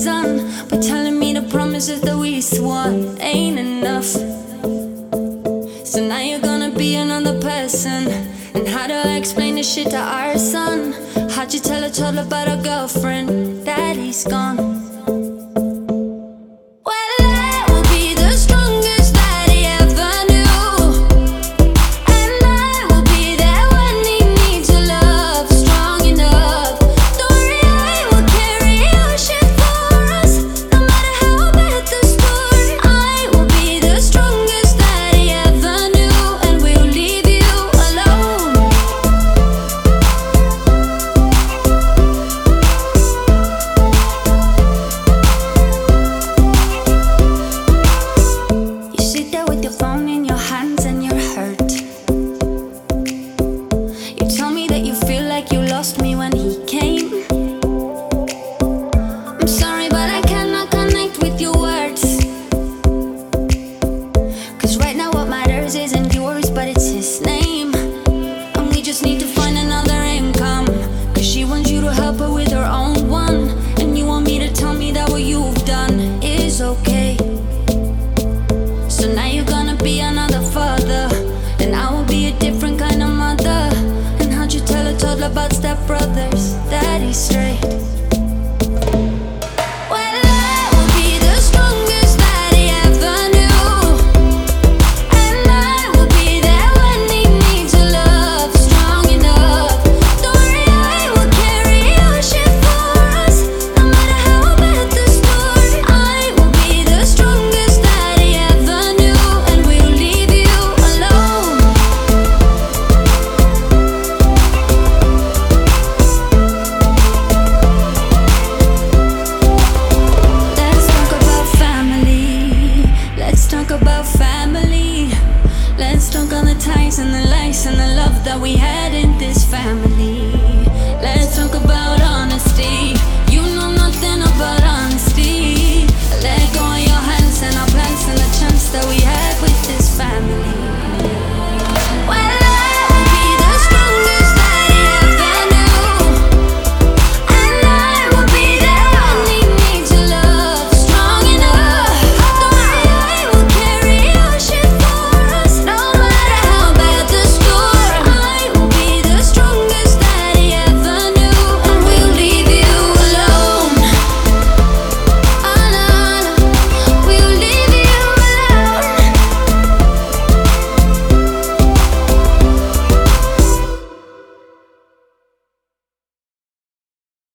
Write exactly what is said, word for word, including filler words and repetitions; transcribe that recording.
sun, but telling me the promises that we swore ain't enough. So now you're gonna be another person. And how do I explain this shit to our son? How'd you tell a child about a girlfriend that he's gone? Me when he came. I'm sorry, but I cannot connect with your words. Cause right now what matters isn't yours, but it's his name. And we just need to find another income. Cause she wants you to help her with her own one. And you want me to tell me that what you've done is okay. So now you're gonna be another father, and I will be a different kind of mother. Tell a toddler about step brothers that he's straight.